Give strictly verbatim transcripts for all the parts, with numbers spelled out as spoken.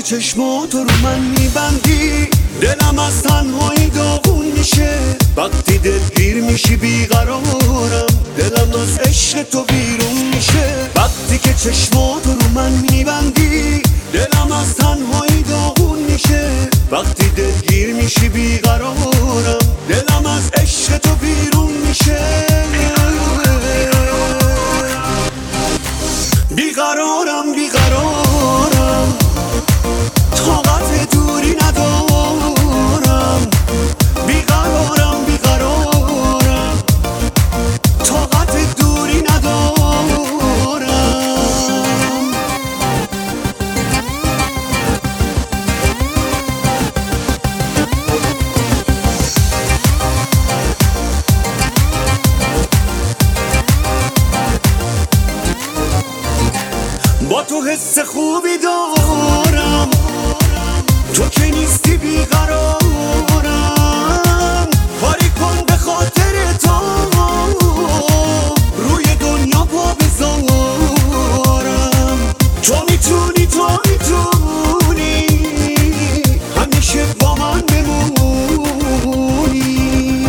چشماتو رو من میبندی دلم از تنهایی داغون میشه. وقتی دلگیر میشی بیقرارم دلم از عشق تو بیرون میشه. وقتی که چشماتو رو من میبندی دلم از تنهایی داغون میشه. وقتی دلگیر میشی بیقرارم دلم از عشق تو بیرون میشه. بیقرارم بیقرارم طاقت دوری ندارم. بیقرارم بیقرارم طاقت دوری ندارم. با تو حس خوبی دارم تو که نیستی بیقرارم. کاری کن به خاطر تو روی دنیا پا بذارم. تو میتونی تو میتونی همیشه با من بمونی.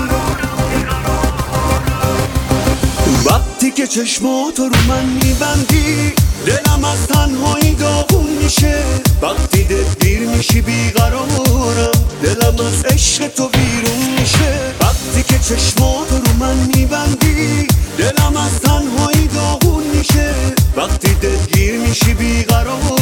وقتی که چشماتو رو من میبندی دلم از تنهایی داغون میشه. وقتی دلگیر میشی بیقرارم دلم از عشق تو بیرون میشه. وقتی که چشماتو رو من میبندی دلم از تنهایی داغون میشه. وقتی دلگیر میشی بیقرارم